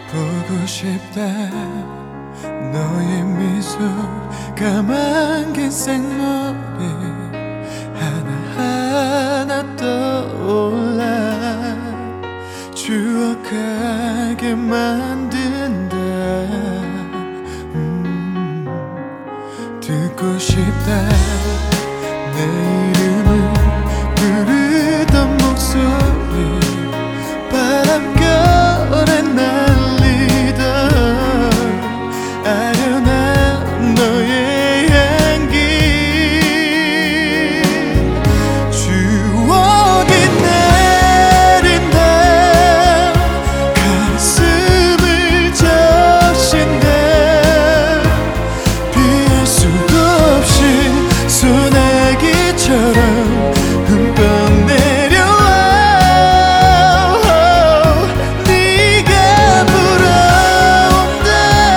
보고 싶다. 너의 미소, 까만 긴 생머리 하나하나 떠올라 추억하게 만든다. 듣고 싶다. 내 이름을 부르던 목소리 바람결에 날리던 아련한 너의 향기. 추억이 내린다. 가슴을 적신다. 피할 수도 없이 소나기처럼 흠뻑 내려와. 네가 불어온다.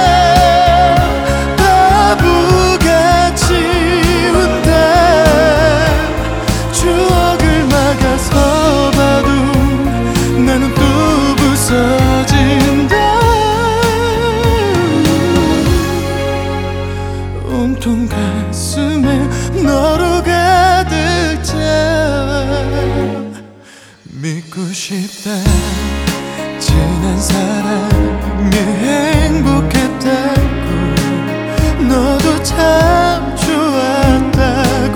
바보같이 운다. 추억을 막아서 봐도 나는 또 부서진다. 온통 가슴에 너로 가득 차. 믿고 싶다. 지난 사랑에 행복했다고 너도 참 좋았다고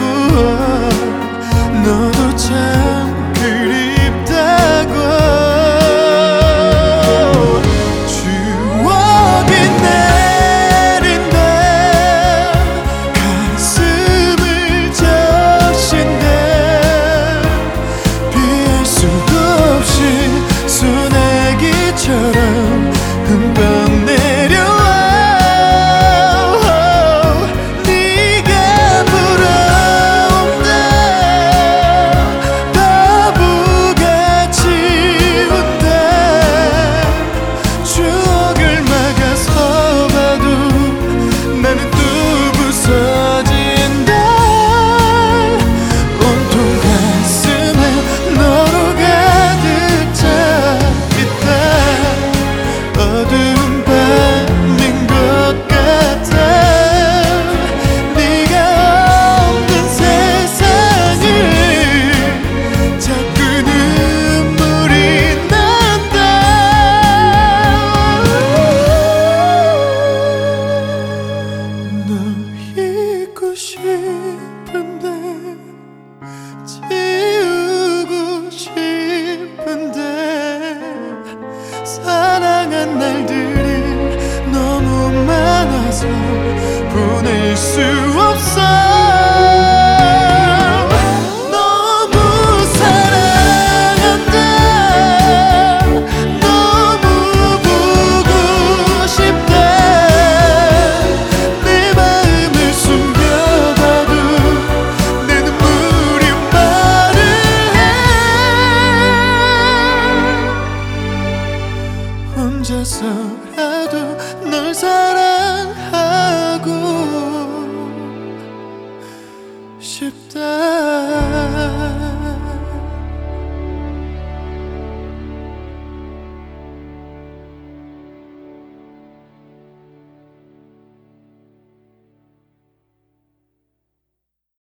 너도 참 그립다고. 추억이 내린다. 가슴을 적신다. 피할 수도 없이 소나기처럼 흠뻑 내려와. 네가 불어온다. 바보같이 운다. 추억을 막아서 봐도 나는 또 부서진다. 온통 가슴에 너로 가득 차 있다. 어두운 밤인 것 같아. 네가 없는 세상을 자꾸 눈물이 난다. 너 잊고 싶은데 지우고 싶은데 사랑한 날들이 너무 많아서 보낼 수 없어. 너무 사랑한다. 너무 보고 싶다. 내 마음을 숨겨봐도 내 눈물이 말을 해. 혼자서라도 널 사랑하고 싶다.